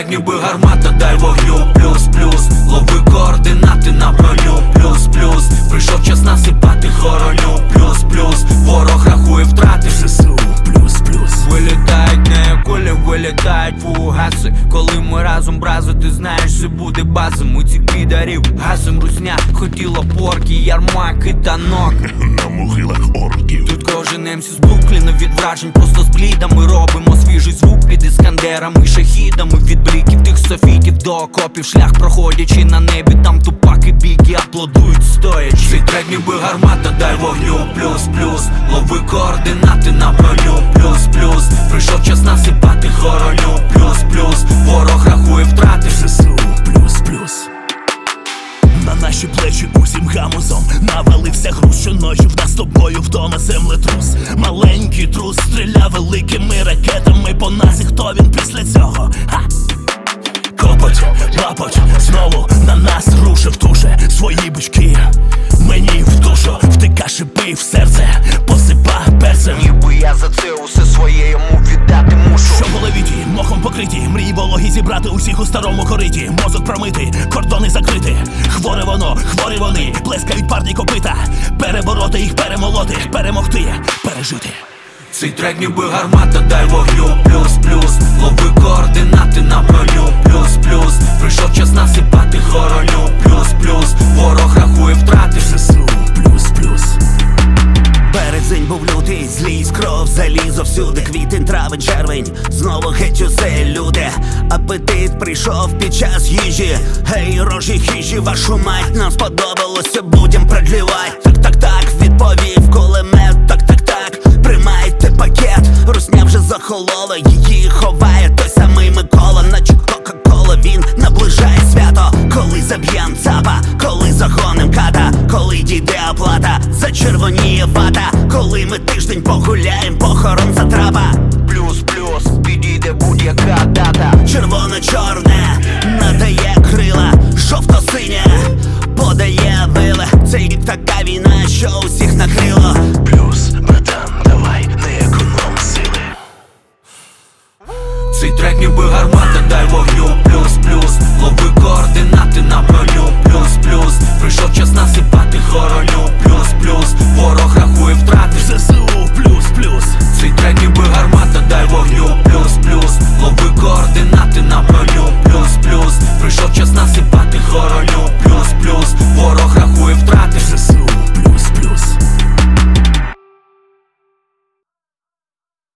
трек ніби гармата, дай вогню. Плюс-плюс, лови координати на броню. Плюс-плюс, прийшов час насипати хороню. Плюс-плюс, ворог рахує втрати. ЗСУ плюс-плюс. Вилітають не кулі, вилітають фугаси. Коли ми разом, бразу, ти знаєш, все буде база. Ми цих підарів гасим, русня хотіла порки, ярмак і танок На могилах орків. Тут кожен МС збукліно від вражень, просто з блідами робимо свіжий звук під іскандерами, шахідами. Від бліків тих софітів до окопів, шлях проходячи на небі, там тупаки біги аплодують стоячи. Цей трек ніби гармата, дай вогню. Плюс-плюс, лови координати на броню. Плюс-плюс, прийшов час насипати хороню. Плюс-плюс, ворог рахує втрати. ЗСУ плюс-плюс. На наші плечі усім гамузом навалився груз, щоночі в нас з тобою вдома землетрус. Маленький трус стріляв великими ракетами по нас, і хто він після цього? Ха! Копоть, лапоть, знову на нас рушив туше свої бички. Мені в душу втика шипи в серце, посипа перцем. Ніби я за це усе своє йому віддати мушу. Що в голові ті, мохом покриті, мрії вологі зібрати усіх у старому кориті. Мозок промити, кордони закрити. Хворе воно, хворі вони, плескають парні копита. Перебороти їх, перемолоти, перемогти, пережити. Цей трек ніби гармата, дай вогню. Плюс-плюс, лови координати на броню. Плюс-плюс, прийшов час насипати хороню. Плюс-плюс, ворог рахує втрати. ЗСУ плюс-плюс. Березень був лютий, злість, кров, залізо всюди. Квітень, травень, червень, знову геть усе люди. Апетит прийшов під час їжі. Гей, рожі хижі, вашу мать, нам сподобалося, будем продлівать. Так-так-так, відповів кулемет, так-так-так, приймайте пакет. Русня вже захолола, її ховає той самий Микола, наче Кока-Кола, він наближає свято. Коли заб'єм цапа, коли загоним ката, коли дійде оплата, зачервоніє вата. Коли ми тиждень погуляєм, похорон затрапа. Плюс-плюс, підійде будь-яка дата. Червоно-чорне надає крила, жовто-синє подає вили. Це така війна, що